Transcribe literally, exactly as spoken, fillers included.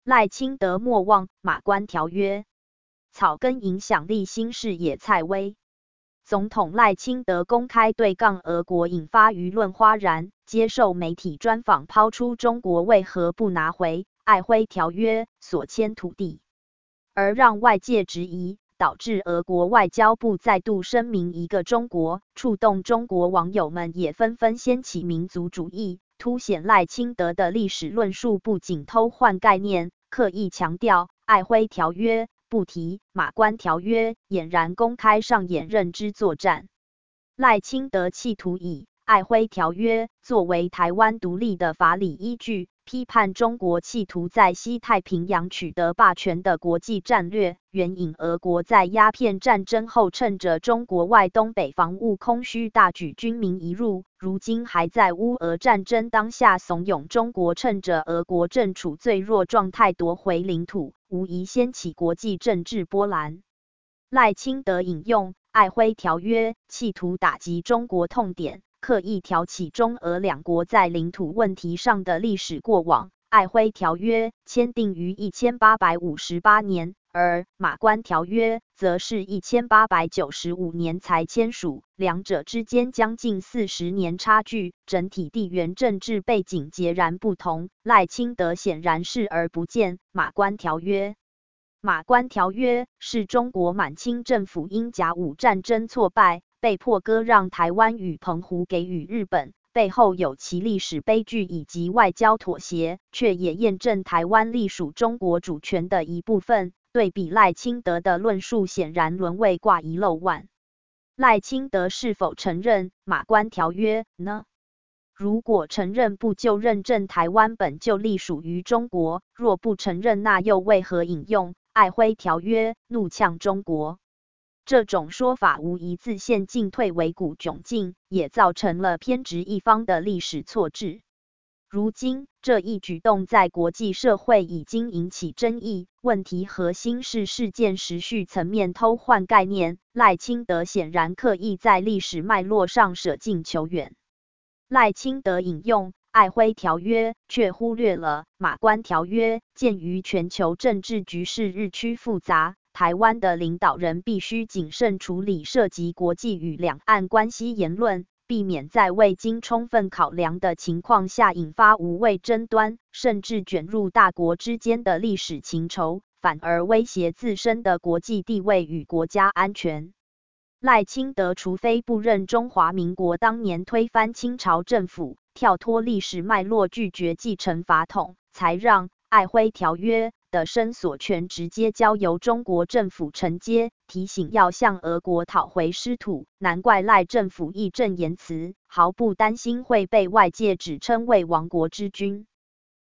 赖清德莫忘马关条约，草根影响力新视野蔡威。总统赖清德公开对杠俄国引发舆论哗然，接受媒体专访抛出中国为何不拿回瑷珲条约所签土地，而让外界质疑，导致俄国外交部再度声明一个中国，触动中国网友们也纷纷掀起民族主义，凸显赖清德的历史论述不仅偷换概念，刻意强调瑷珲条约，不提马关条约，俨然公开上演认知作战。赖清德企图以瑷珲条约作为台湾独立的法理依据，批判中国企图在西太平洋取得霸权的国际战略，援引俄国在鸦片战争后趁着中国外东北防务空虚大举军民移入，如今还在乌俄战争当下怂恿中国趁着俄国正处最弱状态夺回领土，无疑掀起国际政治波澜。赖清德引用瑷珲条约，企图打击中国痛点，刻意挑起中俄两国在领土问题上的历史过往。瑷珲条约签订于一千八百五十八年，而马关条约则是一千八百九十五年才签署，两者之间将近四十年差距，整体地缘政治背景截然不同。赖清德显然视而不见马关条约。马关条约是中国满清政府因甲午战争挫败，被迫割让台湾与澎湖给予日本，背后有其历史悲剧以及外交妥协，却也验证台湾隶属中国主权的一部分。对比赖清德的论述显然沦为挂一漏万。赖清德是否承认马关条约呢？如果承认，不就认证台湾本就隶属于中国？若不承认，那又为何引用瑷珲条约怒呛中国？这种说法无疑自陷进退维谷窘境，也造成了偏执一方的历史错置。如今，这一举动在国际社会已经引起争议，问题核心是事件时序层面偷换概念。赖清德显然刻意在历史脉络上舍近求远。赖清德引用瑷珲条约，却忽略了马关条约。鉴于全球政治局势日趋复杂，台湾的领导人必须谨慎处理涉及国际与两岸关系言论，避免在未经充分考量的情况下引发无谓争端，甚至卷入大国之间的历史情仇，反而威胁自身的国际地位与国家安全。赖清德除非不认中华民国当年推翻清朝政府，跳脱历史脉络，拒绝继承法统，才让瑷珲条约的申索权直接交由中国政府承接，提醒要向俄国讨回失土。难怪赖政府义正言辞，毫不担心会被外界指称为亡国之君。